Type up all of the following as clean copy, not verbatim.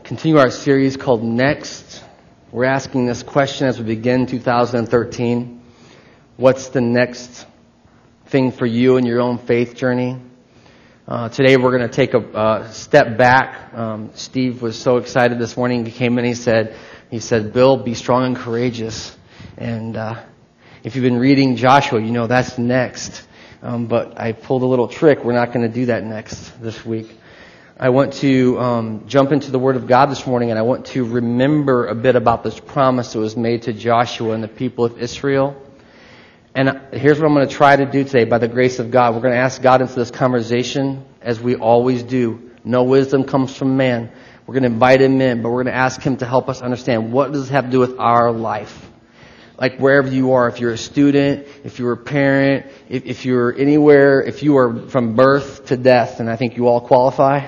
continue our series called Next. We're asking this question as we begin 2013. What's the next thing for you in your own faith journey? Today we're going to take a step back. Steve was so excited this morning. He came in, he said, Bill, be strong and courageous. And if you've been reading Joshua, you know that's next. But I pulled a little trick. We're not going to do that next this week. I want to jump into the Word of God this morning, and I want to remember a bit about this promise that was made to Joshua and the people of Israel. And here's what I'm going to try to do today by the grace of God. We're going to ask God into this conversation as we always do. No wisdom comes from man. We're going to invite Him in, but we're going to ask Him to help us understand what does this have to do with our life. Like wherever you are, if you're a student, if you're a parent, if you're anywhere, if you are from birth to death, and I think you all qualify,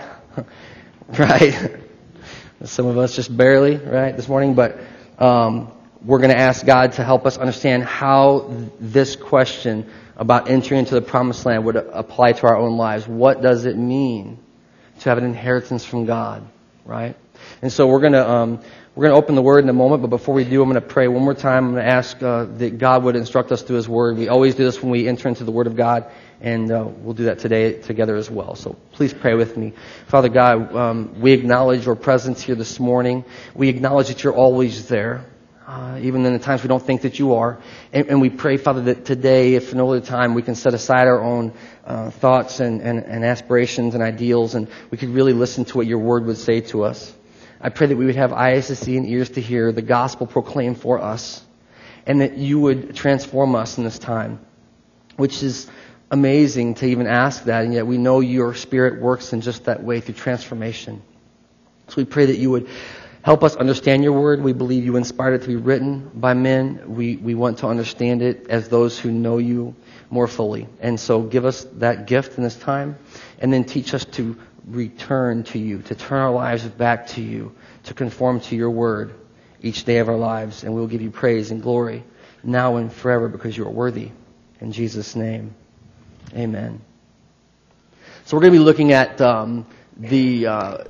right? Some of us just barely, right, this morning, but we're going to ask God to help us understand how this question about entering into the promised land would apply to our own lives. What does it mean to have an inheritance from God, right? And so we're going to open the Word in a moment, but before we do, I'm going to pray one more time. I'm going to ask that God would instruct us through His Word. We always do this when we enter into the Word of God, and we'll do that today together as well. So please pray with me. Father God, we acknowledge Your presence here this morning. We acknowledge that You're always there, even in the times we don't think that You are. And we pray, Father, that today, if no other time, we can set aside our own thoughts and aspirations and ideals, and we could really listen to what Your Word would say to us. I pray that we would have eyes to see and ears to hear the gospel proclaimed for us, and that You would transform us in this time, which is amazing to even ask that, and yet we know Your Spirit works in just that way through transformation. So we pray that You would help us understand Your Word. We believe You inspired it to be written by men. We want to understand it as those who know You more fully. And so give us that gift in this time, and then teach us to return to You, to turn our lives back to You, to conform to Your Word each day of our lives. And we'll give You praise and glory now and forever because You are worthy. In Jesus' name, amen. So we're going to be looking at the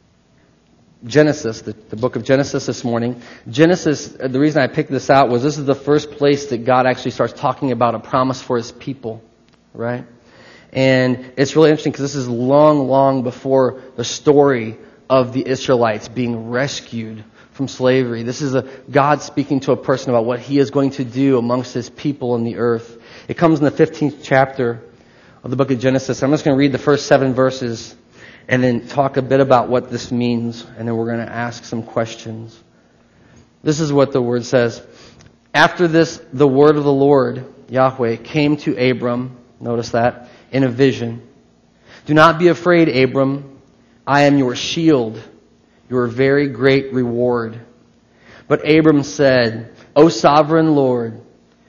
Genesis, the book of Genesis this morning. Genesis, the reason I picked this out was this is the first place that God actually starts talking about a promise for His people, right? And it's really interesting because this is long before the story of the Israelites being rescued from slavery. This is God speaking to a person about what He is going to do amongst His people in the earth. It comes in the 15th chapter of the book of Genesis. I'm just going to read the first 7 verses and then talk a bit about what this means, and then we're going to ask some questions. This is what the Word says. After this, the word of the Lord, Yahweh, came to Abram, notice that, in a vision. Do not be afraid, Abram. I am your shield, your very great reward. But Abram said, O sovereign Lord,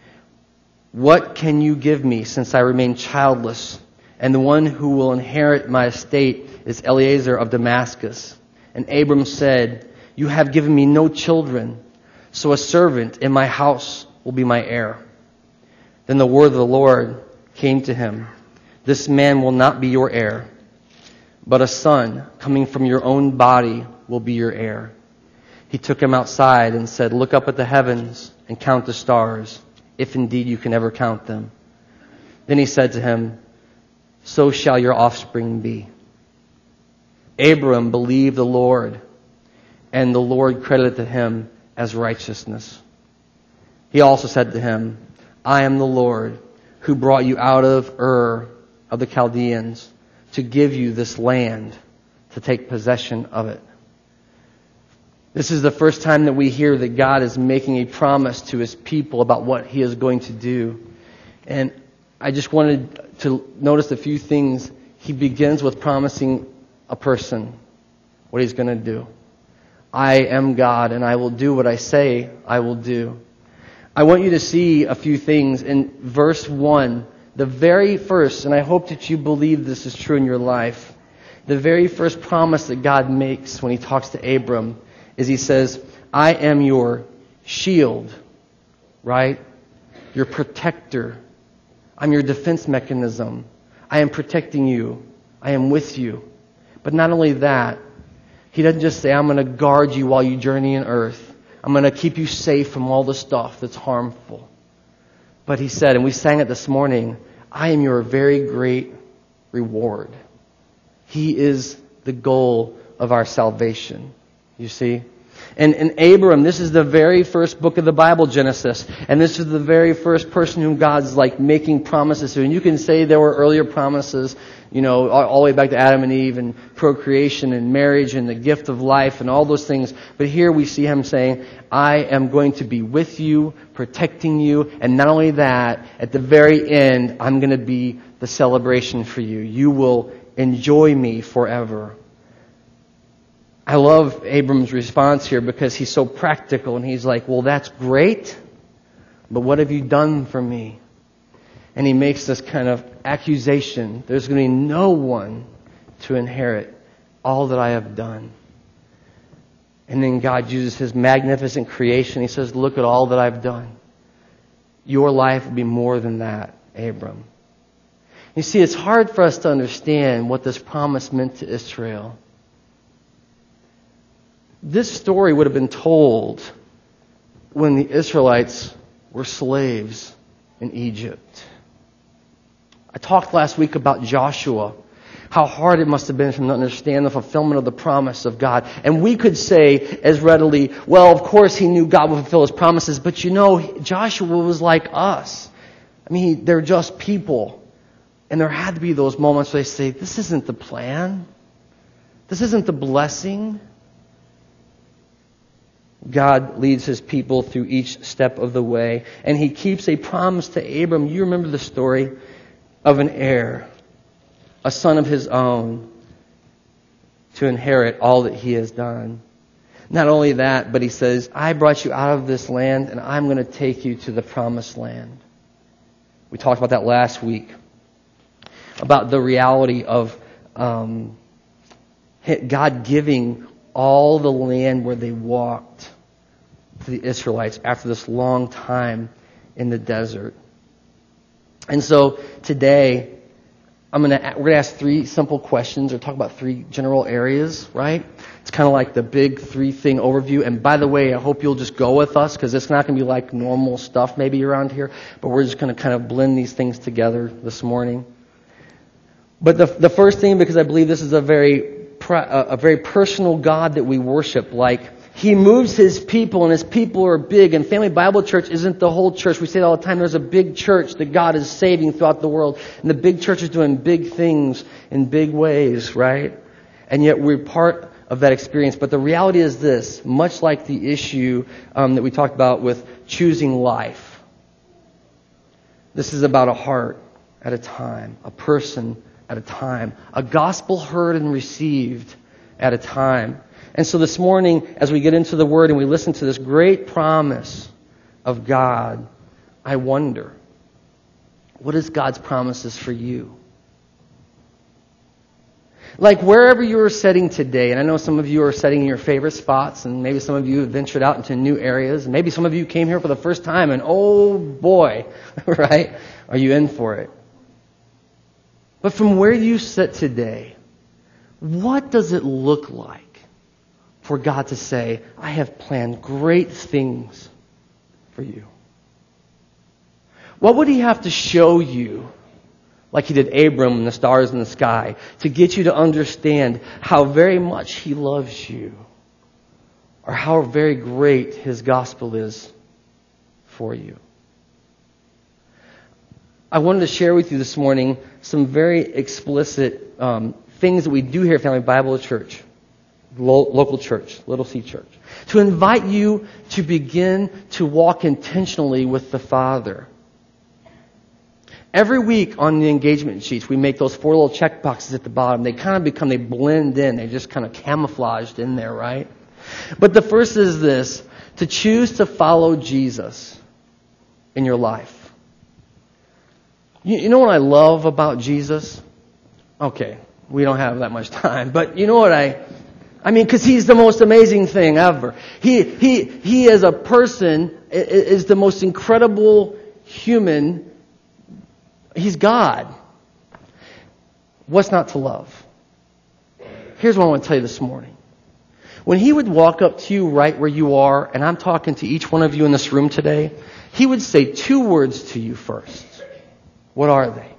what can You give me since I remain childless, and the one who will inherit my estate is Eliezer of Damascus? And Abram said, You have given me no children, so a servant in my house will be my heir. Then the word of the Lord came to him. This man will not be your heir, but a son coming from your own body will be your heir. He took him outside and said, Look up at the heavens and count the stars, if indeed you can ever count them. Then he said to him, So shall your offspring be. Abram believed the Lord, and the Lord credited to him as righteousness. He also said to him, I am the Lord who brought you out of Ur of the Chaldeans to give you this land to take possession of it. This is the first time that we hear that God is making a promise to His people about what He is going to do. And I just wanted to notice a few things. He begins with promising a person what He's going to do. I am God, and I will do what I say I will do. I want you to see a few things in verse 1. The very first, and I hope that you believe this is true in your life, the very first promise that God makes when He talks to Abram is He says, I am your shield, right? Your protector. I'm your defense mechanism. I am protecting you. I am with you. But not only that, He doesn't just say, I'm going to guard you while you journey in earth. I'm going to keep you safe from all the stuff that's harmful. But He said, and we sang it this morning, I am your very great reward. He is the goal of our salvation. You see? And Abram, this is the very first book of the Bible, Genesis. And this is the very first person whom God's making promises to. And you can say there were earlier promises, all the way back to Adam and Eve and procreation and marriage and the gift of life and all those things. But here we see Him saying, I am going to be with you, protecting you. And not only that, at the very end, I'm going to be the celebration for you. You will enjoy me forever. I love Abram's response here because he's so practical and he's like, well, that's great, but what have you done for me? And he makes this kind of accusation. There's going to be no one to inherit all that I have done. And then God uses His magnificent creation. He says, look at all that I've done. Your life will be more than that, Abram. You see, it's hard for us to understand what this promise meant to Israel. This story would have been told when the Israelites were slaves in Egypt. I talked last week about Joshua, how hard it must have been for him to understand the fulfillment of the promise of God. And we could say as readily, well, of course he knew God would fulfill His promises, but Joshua was like us. They're just people. And there had to be those moments where they say, this isn't the plan. This isn't the blessing. God leads His people through each step of the way. And He keeps a promise to Abram. You remember the story of an heir, a son of his own, to inherit all that he has done. Not only that, but He says, I brought you out of this land and I'm going to take you to the promised land. We talked about that last week, about the reality of God giving all the land where they walked to the Israelites after this long time in the desert. And so today, we're going to ask 3 simple questions or talk about 3 general areas, right? It's kind of like the big 3-thing overview. And by the way, I hope you'll just go with us because it's not going to be like normal stuff maybe around here, but we're just going to kind of blend these things together this morning. But the first thing, because I believe this is a very personal God that we worship. He moves His people, and His people are big. And Family Bible Church isn't the whole church. We say it all the time. There's a big church that God is saving throughout the world. And the big church is doing big things in big ways, right? And yet we're part of that experience. But the reality is this, much like the issue that we talked about with choosing life. This is about a heart at a time, a person at a time, a gospel heard and received at a time. And so this morning, as we get into the Word and we listen to this great promise of God, I wonder, what is God's promises for you? Wherever you are sitting today, and I know some of you are sitting in your favorite spots, and maybe some of you have ventured out into new areas, and maybe some of you came here for the first time, and oh boy, right? Are you in for it? But from where you sit today, what does it look like for God to say, I have planned great things for you? What would He have to show you, like He did Abram and the stars in the sky, to get you to understand how very much He loves you, or how very great His gospel is for you? I wanted to share with you this morning some very explicit things that we do here at Family Bible Church, local church, Little C Church, to invite you to begin to walk intentionally with the Father. Every week on the engagement sheets, we make those 4 little check boxes at the bottom. They blend in. They just kind of camouflaged in there, right? But the first is this, to choose to follow Jesus in your life. You know what I love about Jesus? Okay, we don't have that much time, but you know what because He's the most amazing thing ever. He as a person is the most incredible human. He's God. What's not to love? Here's what I want to tell you this morning. When He would walk up to you right where you are, and I'm talking to each one of you in this room today, He would say 2 words to you first. What are they?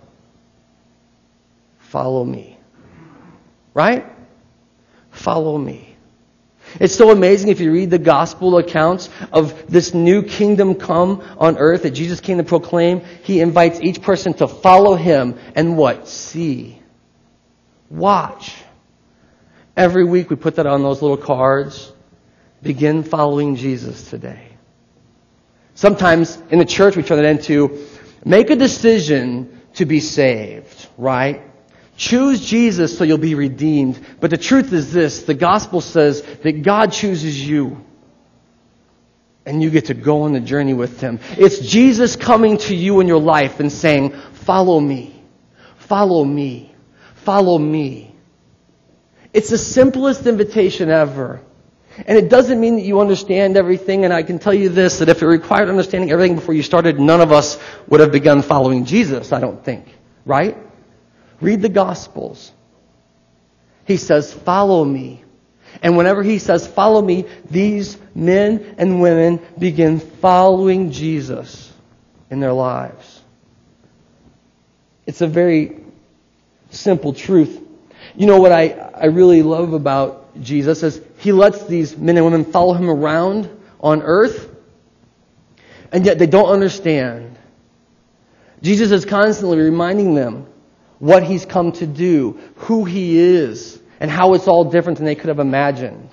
Follow me. Right? Follow me. It's so amazing if you read the gospel accounts of this new kingdom come on earth that Jesus came to proclaim. He invites each person to follow Him and what? See. Watch. Every week we put that on those little cards. Begin following Jesus today. Sometimes in the church we turn that into make a decision to be saved, right? Choose Jesus so you'll be redeemed. But the truth is this, the gospel says that God chooses you. And you get to go on the journey with Him. It's Jesus coming to you in your life and saying, follow me, follow me, follow me. It's the simplest invitation ever. And it doesn't mean that you understand everything. And I can tell you this, that if it required understanding everything before you started, none of us would have begun following Jesus, I don't think. Right? Read the Gospels. He says, follow me. And whenever He says, follow me, these men and women begin following Jesus in their lives. It's a very simple truth. You know what I really love about Jesus is He lets these men and women follow Him around on earth, and yet they don't understand. Jesus is constantly reminding them what He's come to do, who He is, and how it's all different than they could have imagined.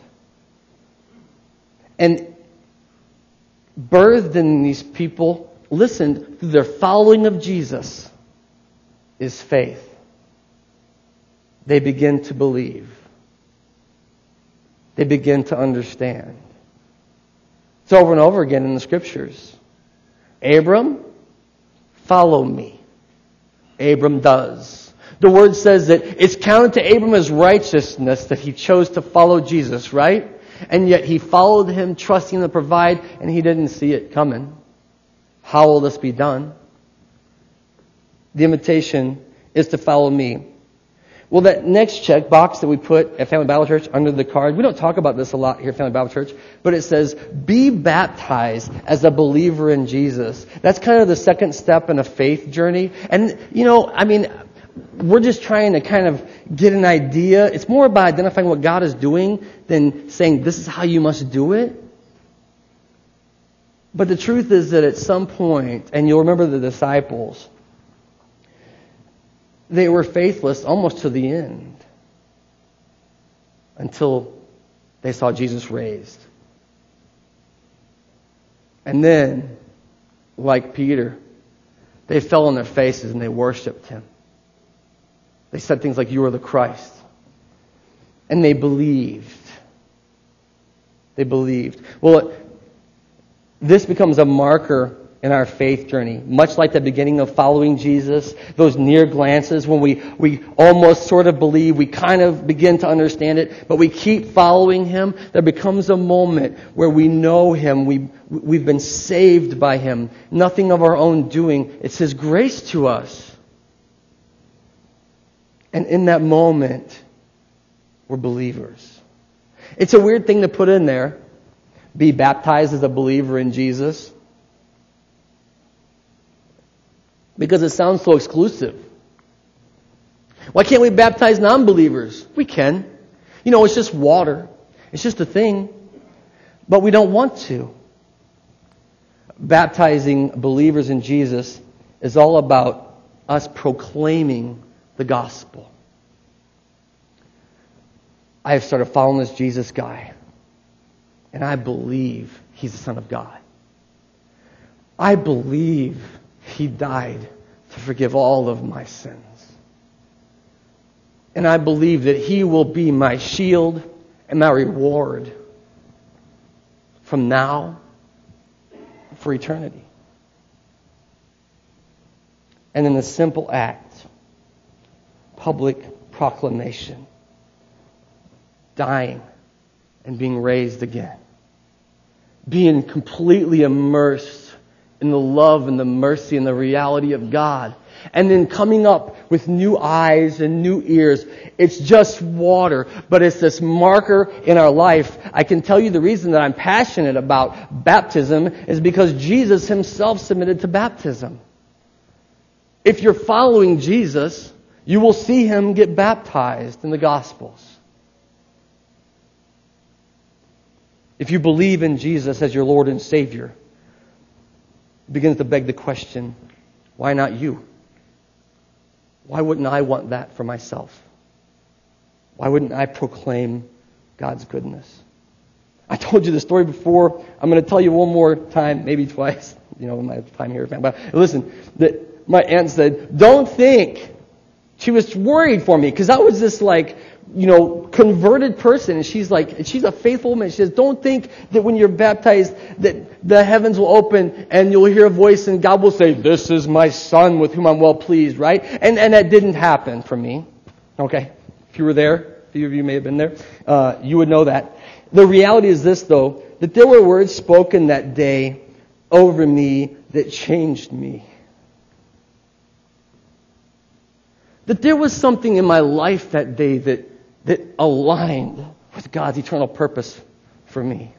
And birthed in these people, listen, through their following of Jesus is faith. They begin to believe. They begin to understand. It's over and over again in the Scriptures. Abram, follow me. Abram does. The Word says that it's counted to Abram as righteousness that he chose to follow Jesus, right? And yet he followed Him, trusting to provide, and he didn't see it coming. How will this be done? The invitation is to follow me. Well, that next check box that we put at Family Bible Church under the card, we don't talk about this a lot here at Family Bible Church, but it says, be baptized as a believer in Jesus. That's kind of the second step in a faith journey. And, we're just trying to kind of get an idea. It's more about identifying what God is doing than saying this is how you must do it. But the truth is that at some point, and you'll remember the disciples, they were faithless almost to the end until they saw Jesus raised. And then, like Peter, they fell on their faces and they worshiped Him. They said things like, you are the Christ. And they believed. They believed. Well, this becomes a marker in our faith journey. Much like the beginning of following Jesus, those near glances when we almost sort of believe, we kind of begin to understand it, but we keep following Him, there becomes a moment where we know Him, we've been saved by Him. Nothing of our own doing. It's His grace to us. And in that moment, we're believers. It's a weird thing to put in there. Be baptized as a believer in Jesus. Because it sounds so exclusive. Why can't we baptize non-believers? We can. It's just water. It's just a thing. But we don't want to. Baptizing believers in Jesus is all about us proclaiming the gospel. I have started following this Jesus guy. And I believe He's the Son of God. I believe He died to forgive all of my sins. And I believe that He will be my shield and my reward from now for eternity. And in the simple act, public proclamation, dying and being raised again, being completely immersed in the love and the mercy and the reality of God. And then coming up with new eyes and new ears. It's just water, but it's this marker in our life. I can tell you the reason that I'm passionate about baptism is because Jesus Himself submitted to baptism. If you're following Jesus, you will see Him get baptized in the Gospels. If you believe in Jesus as your Lord and Savior, it begins to beg the question, why not you? Why wouldn't I want that for myself? Why wouldn't I proclaim God's goodness? I told you the story before. I'm going to tell you one more time, maybe twice. We might have time here. But listen, my aunt said, don't think. She was worried for me because I was this converted person. And she's a faithful woman. She says, don't think that when you're baptized that the heavens will open and you'll hear a voice and God will say, this is my son with whom I'm well pleased, right? And that didn't happen for me. Okay? If you were there, a few of you may have been there, you would know that. The reality is this, though, that there were words spoken that day over me that changed me. That there was something in my life that day that aligned with God's eternal purpose for me.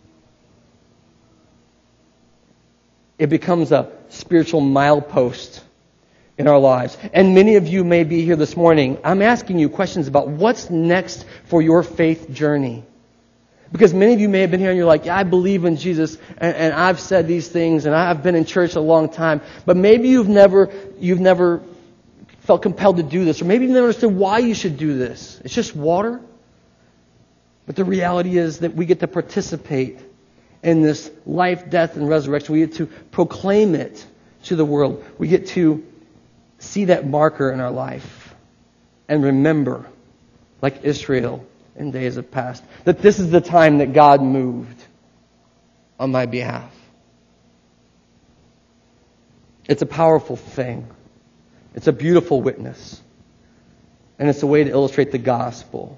It becomes a spiritual milepost in our lives. And many of you may be here this morning. I'm asking you questions about what's next for your faith journey. Because many of you may have been here and you're like, yeah, I believe in Jesus and I've said these things and I've been in church a long time. But maybe you've never felt compelled to do this, or maybe you never understood why you should do this. It's just water. But the reality is that we get to participate in this life, death, and resurrection. We get to proclaim it to the world. We get to see that marker in our life and remember, like Israel in days of past, that this is the time that God moved on my behalf. It's a powerful thing. It's a beautiful witness. And it's a way to illustrate the gospel.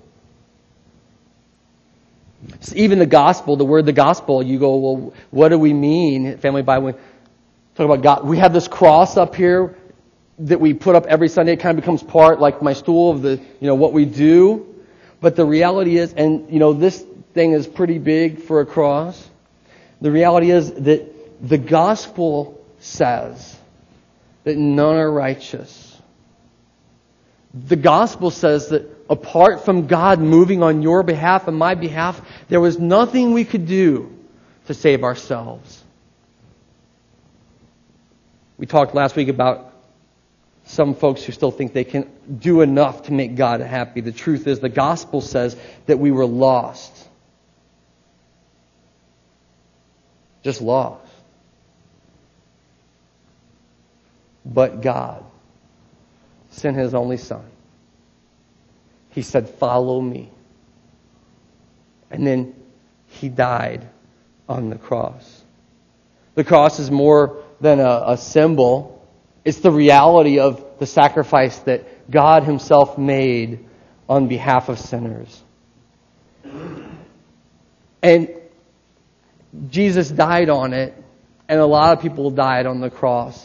So even the gospel, the word the gospel, you go, well, what do we mean? Family Bible, talk about God. We have this cross up here that we put up every Sunday. It kind of becomes part, like my stool, of the, what we do. But the reality is, and this thing is pretty big for a cross. The reality is that the gospel says that none are righteous. The gospel says that apart from God moving on your behalf and my behalf, there was nothing we could do to save ourselves. We talked last week about some folks who still think they can do enough to make God happy. The truth is, the gospel says that we were lost. Just lost. But God sent His only Son. He said, follow me. And then He died on the cross. The cross is more than a symbol. It's the reality of the sacrifice that God Himself made on behalf of sinners. And Jesus died on it, and a lot of people died on the cross.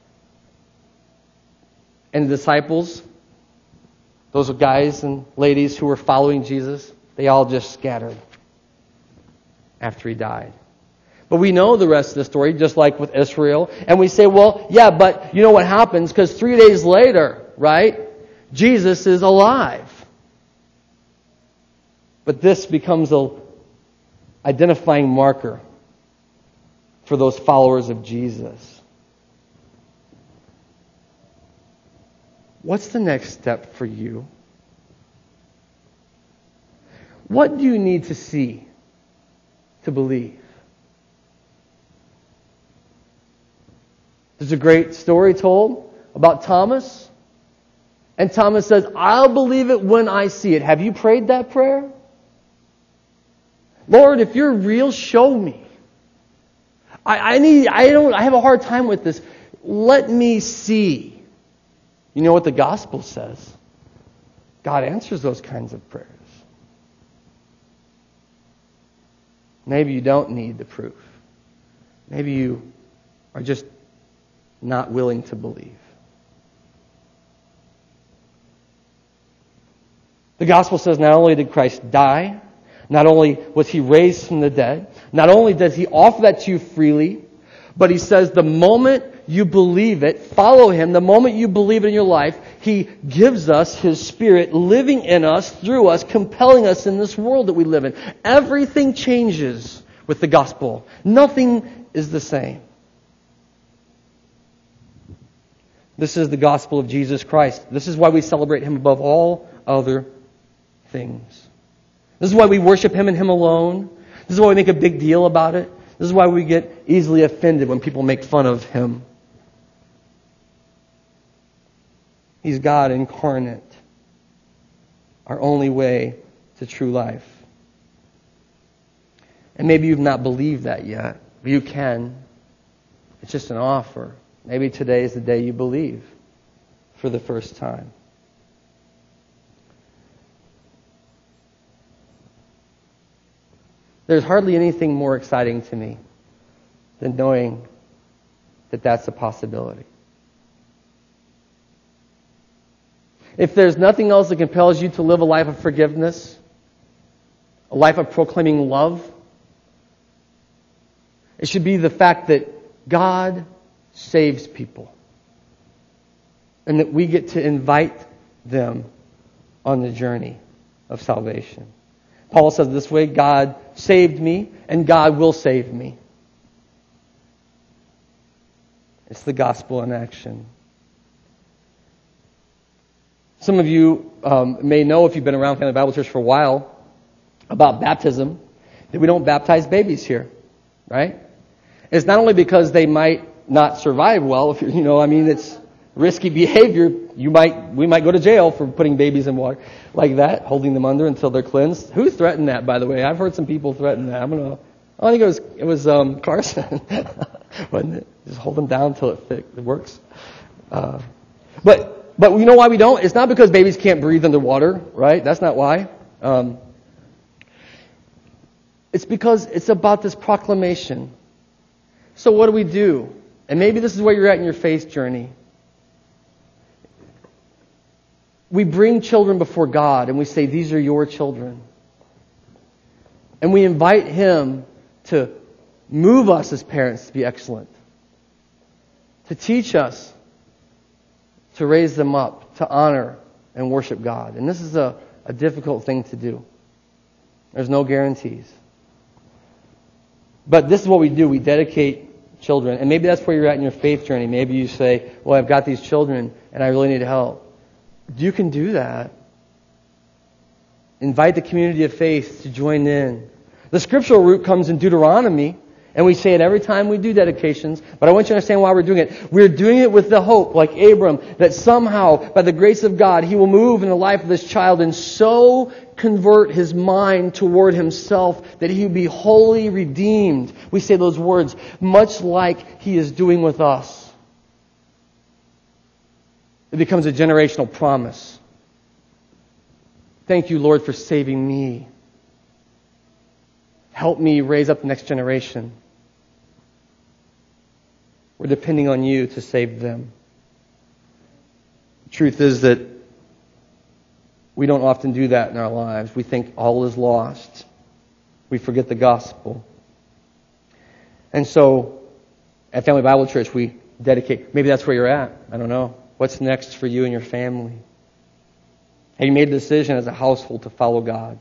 And the disciples, those guys and ladies who were following Jesus, they all just scattered after He died. But we know the rest of the story, just like with Israel. And we say, well, yeah, but you know what happens? Because 3 days later, right, Jesus is alive. But this becomes an identifying marker for those followers of Jesus. What's the next step for you? What do you need to see to believe? There's a great story told about Thomas. And Thomas says, I'll believe it when I see it. Have you prayed that prayer? Lord, if you're real, show me. I have a hard time with this. Let me see. You know what the gospel says? God answers those kinds of prayers. Maybe you don't need the proof. Maybe you are just not willing to believe. The gospel says not only did Christ die, not only was He raised from the dead, not only does He offer that to you freely, but He says the moment you believe it, follow Him, the moment you believe it in your life, He gives us His Spirit living in us, through us, compelling us in this world that we live in. Everything changes with the gospel. Nothing is the same. This is the gospel of Jesus Christ. This is why we celebrate Him above all other things. This is why we worship Him and Him alone. This is why we make a big deal about it. This is why we get easily offended when people make fun of Him. He's God incarnate, our only way to true life. And maybe you've not believed that yet, but you can. It's just an offer. Maybe today is the day you believe for the first time. There's hardly anything more exciting to me than knowing that that's a possibility. If there's nothing else that compels you to live a life of forgiveness, a life of proclaiming love, it should be the fact that God saves people and that we get to invite them on the journey of salvation. Paul says this way, God saved me and God will save me. It's the gospel in action. Some of you may know, if you've been around Family Bible Church for a while, about baptism, that we don't baptize babies here, right? It's not only because they might not survive well, if it's risky behavior. We might go to jail for putting babies in water like that, holding them under until they're cleansed. Who threatened that, by the way? I've heard some people threaten that. I think it was Carson, wasn't it? Just hold them down until it works. But you know why we don't? It's not because babies can't breathe underwater, right? That's not why. It's because it's about this proclamation. So what do we do? And maybe this is where you're at in your faith journey. We bring children before God and we say, these are your children. And we invite Him to move us as parents to be excellent. To teach us to raise them up, to honor and worship God. And this is a difficult thing to do. There's no guarantees. But this is what we do. We dedicate children. And maybe that's where you're at in your faith journey. Maybe you say, well, I've got these children and I really need help. You can do that. Invite the community of faith to join in. The scriptural root comes in Deuteronomy, and we say it every time we do dedications, but I want you to understand why we're doing it. We're doing it with the hope, like Abram, that somehow, by the grace of God, He will move in the life of this child and so convert his mind toward Himself that he will be wholly redeemed. We say those words, much like He is doing with us. It becomes a generational promise. Thank you, Lord, for saving me. Help me raise up the next generation. We're depending on You to save them. The truth is that we don't often do that in our lives. We think all is lost. We forget the gospel. And so, at Family Bible Church, we dedicate. Maybe that's where you're at. I don't know. What's next for you and your family? Have you made a decision as a household to follow God?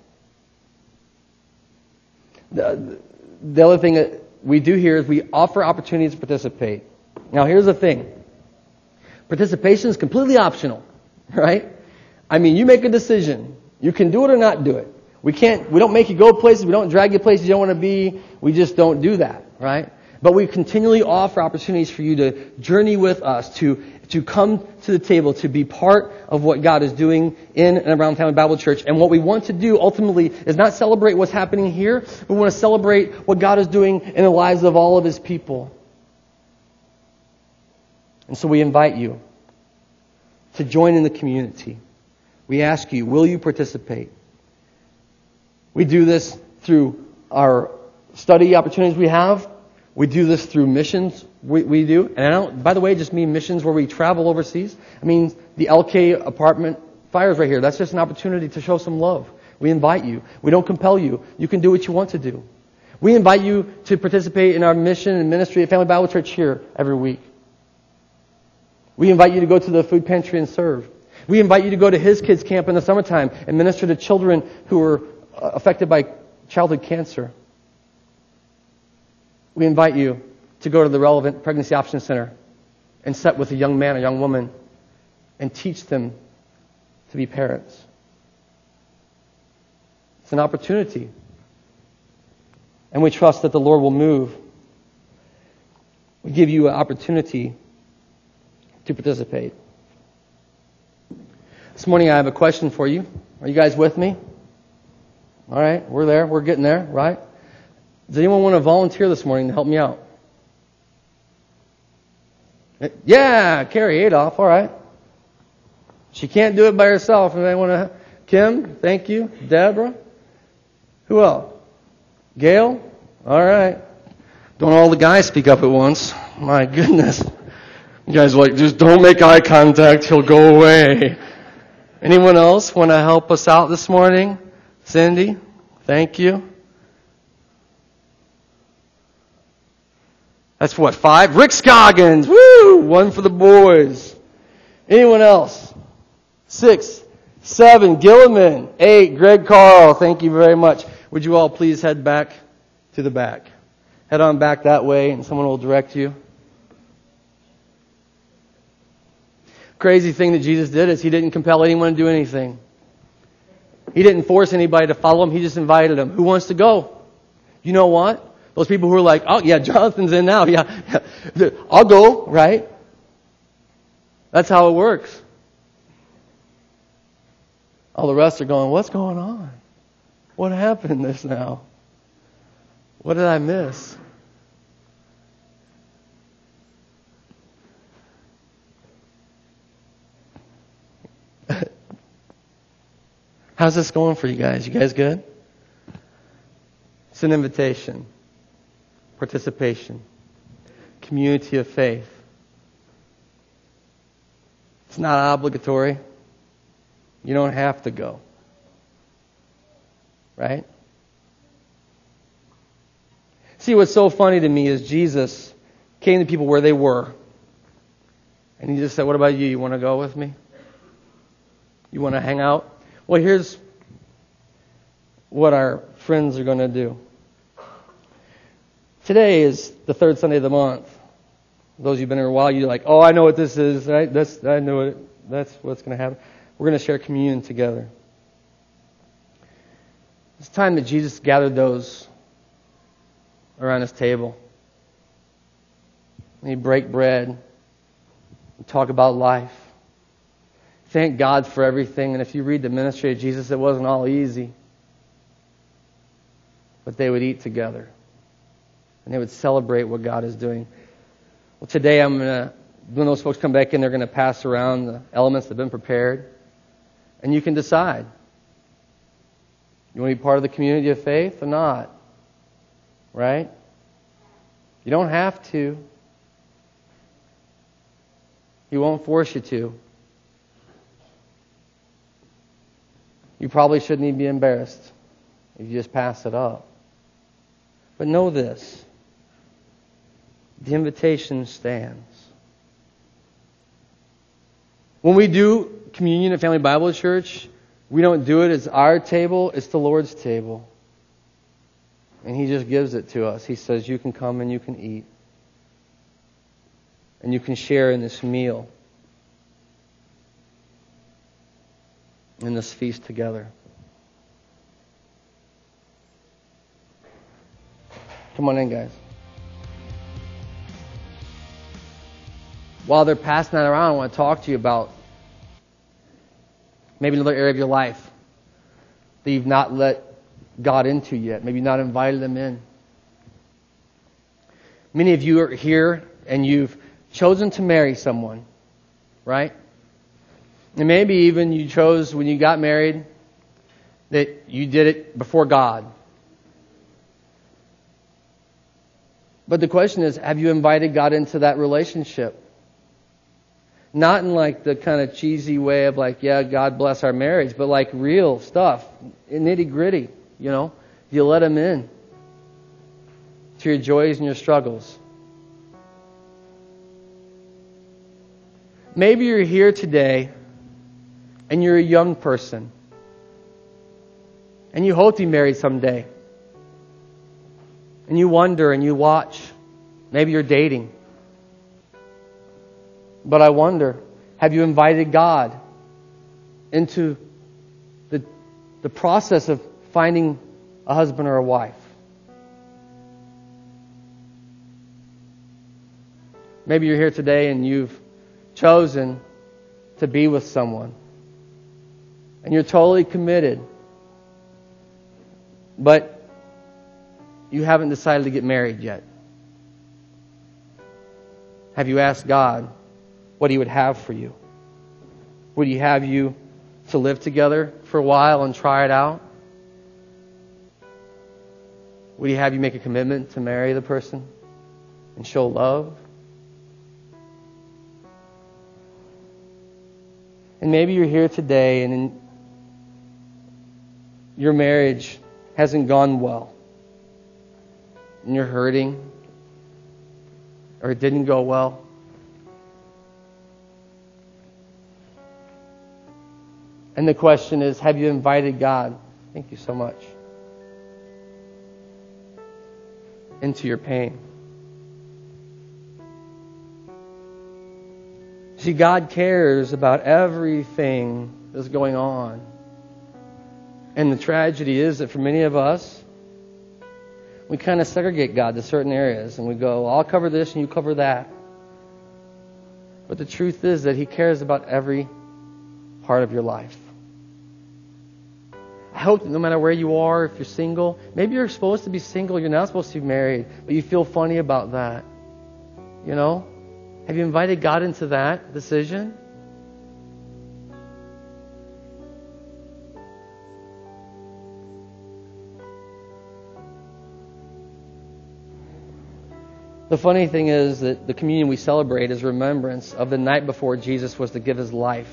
The other thing that we do here is we offer opportunities to participate. Now, here's the thing. Participation is completely optional, right? I mean, you make a decision. You can do it or not do it. We don't make you go places. We don't drag you places you don't want to be. We just don't do that, right? But we continually offer opportunities for you to journey with us, to come to the table, to be part of what God is doing in and around Family Bible Church. And what we want to do ultimately is not celebrate what's happening here, but we want to celebrate what God is doing in the lives of all of His people. And so we invite you to join in the community. We ask you, will you participate? We do this through our study opportunities we have. We do this through missions. We do. And I don't, by the way, just mean missions where we travel overseas. I mean, the LK apartment fires right here. That's just an opportunity to show some love. We invite you. We don't compel you. You can do what you want to do. We invite you to participate in our mission and ministry at Family Bible Church here every week. We invite you to go to the food pantry and serve. We invite you to go to His Kids Camp in the summertime and minister to children who are affected by childhood cancer. We invite you to go to the Relevant Pregnancy Option Center and sit with a young man, a young woman, and teach them to be parents. It's an opportunity. And we trust that the Lord will move. We give you an opportunity to participate. This morning I have a question for you. Are you guys with me? All right, we're there. We're getting there, right? Does anyone want to volunteer this morning to help me out? Yeah, Carrie Adolph. All right. She can't do it by herself. If they want to, Kim, thank you. Deborah. Who else? Gail. All right. Don't all the guys speak up at once? My goodness. You guys are like, just don't make eye contact. He'll go away. Anyone else want to help us out this morning? Cindy, thank you. That's what, 5? Rick Scoggins, woo! 1 for the boys. Anyone else? 6, 7, Gilliman. 8, Greg Carl, thank you very much. Would you all please head back to the back? Head on back that way and someone will direct you. Crazy thing that Jesus did is He didn't compel anyone to do anything. He didn't force anybody to follow Him. He just invited them. Who wants to go? You know what? Those people who are like, oh yeah, Jonathan's in now. Yeah, I'll go, right? That's how it works. All the rest are going, what's going on? What happened in this now? What did I miss? How's this going for you guys? You guys good? It's an invitation. Participation. Community of faith. It's not obligatory. You don't have to go. Right? See, what's so funny to me is Jesus came to people where they were. And He just said, what about you? You want to go with me? You want to hang out? Well, here's what our friends are going to do. Today is the third Sunday of the month. Those of you who've been here a while, you're like, oh, I know what this is, right? I know it. That's what's going to happen. We're going to share communion together. It's time that Jesus gathered those around His table. And He'd break bread and talk about life. Thank God for everything. And if you read the ministry of Jesus, it wasn't all easy. But they would eat together. And they would celebrate what God is doing. Well, today when those folks come back in, they're going to pass around the elements that have been prepared. And you can decide. You want to be part of the community of faith or not? Right? You don't have to. He won't force you to. You probably shouldn't even be embarrassed if you just pass it up. But know this. The invitation stands. When we do communion at Family Bible Church, we don't do it as our table, it's the Lord's table. And He just gives it to us. He says, you can come and you can eat. And you can share in this meal. In this feast together. Come on in, guys. While they're passing that around, I want to talk to you about maybe another area of your life that you've not let God into yet. Maybe not invited Him in. Many of you are here and you've chosen to marry someone, right? And maybe even you chose when you got married that you did it before God. But the question is, have you invited God into that relationship? Not in like the kind of cheesy way of like, yeah, God bless our marriage, but like real stuff, nitty gritty, you know? You let Him in to your joys and your struggles. Maybe you're here today and you're a young person and you hope to be married someday. And you wonder and you watch. Maybe you're dating. But I wonder, have you invited God into the process of finding a husband or a wife? Maybe you're here today and you've chosen to be with someone. And you're totally committed. But you haven't decided to get married yet. Have you asked God what He would have for you? Would He have you to live together for a while and try it out? Would He have you make a commitment to marry the person and show love? And maybe you're here today and your marriage hasn't gone well. And you're hurting, or it didn't go well. And the question is, have you invited God, thank you so much, into your pain? See, God cares about everything that's going on. And the tragedy is that for many of us, we kind of segregate God to certain areas. And we go, I'll cover this and you cover that. But the truth is that He cares about every part of your life. I hope that no matter where you are, if you're single, maybe you're supposed to be single, you're not supposed to be married, but you feel funny about that. You know? Have you invited God into that decision? The funny thing is that the communion we celebrate is remembrance of the night before Jesus was to give His life.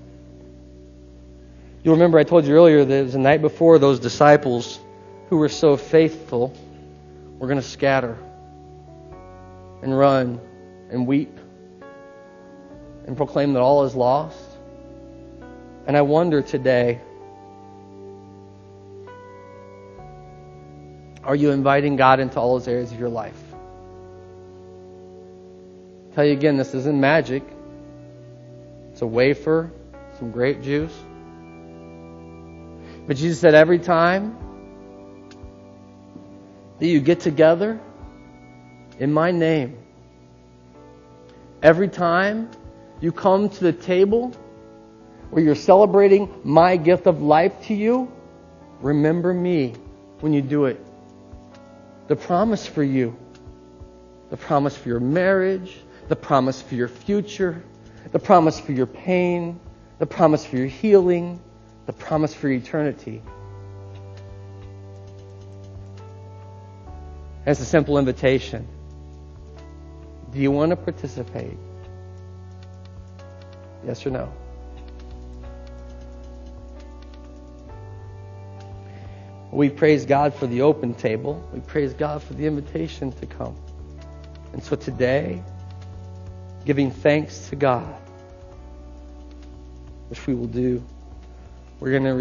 You'll remember I told you earlier that it was the night before those disciples who were so faithful were going to scatter and run and weep and proclaim that all is lost. And I wonder today, are you inviting God into all those areas of your life? Tell you again, this isn't magic. It's a wafer, some grape juice. But Jesus said every time that you get together in my name, every time you come to the table where you're celebrating my gift of life to you, remember me when you do it. The promise for you, the promise for your marriage, the promise for your future, the promise for your pain, the promise for your healing, the promise for eternity. And it's a simple invitation. Do you want to participate? Yes or no? We praise God for the open table. We praise God for the invitation to come. And so today, giving thanks to God, which we will do, we're going to